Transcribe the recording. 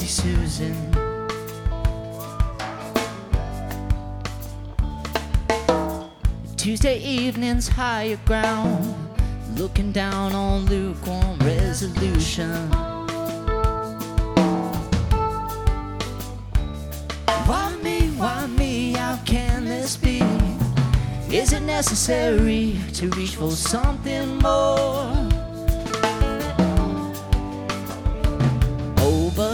Lazy Susan. Tuesday evenings, higher ground, looking down on lukewarm resolution. Why me, why me, how can this be? Is it necessary to reach for something more?